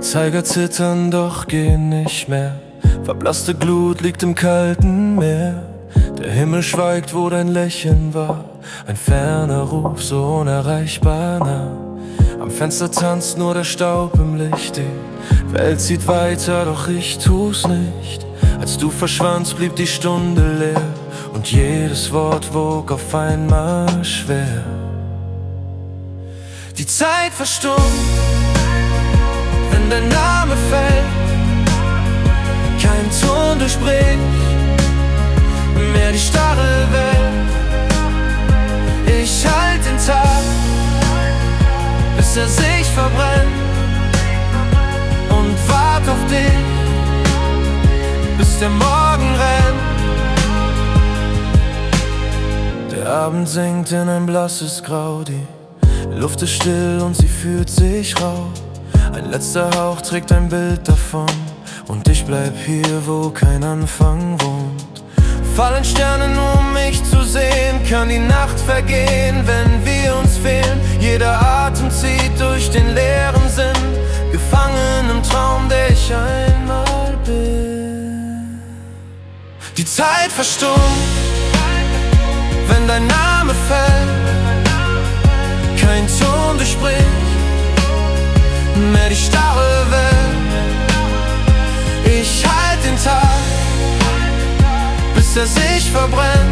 Zeiger zittern, doch gehen nicht mehr. Verblasste Glut liegt im kalten Meer. Der Himmel schweigt, wo dein Lächeln war. Ein ferner Ruf, so unerreichbar nah. Am Fenster tanzt nur der Staub im Licht. Die Welt zieht weiter, doch ich tu's nicht. Als du verschwandst, blieb die Stunde leer. Und jedes Wort wog auf einmal schwer. Die Zeit verstummt, wenn dein Name fällt. Kein Ton durchbricht mehr die starre Welt. Ich halt den Tag, bis er sich verbrennt, und wart auf dich, bis der Morgen rennt. Der Abend sinkt in ein blasses Grau. Die Luft ist still und sie fühlt sich rau. Ein letzter Hauch trägt ein Bild davon, und ich bleib hier, wo kein Anfang wohnt. Fallen Sterne nur, um mich zu sehen. Kann die Nacht vergehen, wenn wir uns fehlen. Jeder Atem zieht durch den leeren Sinn, gefangen im Traum, der ich einmal bin. Die Zeit verstummt, wenn dein Name fällt. Kein Ton durchbricht mehr die starre Welt. Ich halt den Tag, bis er sich verbrennt,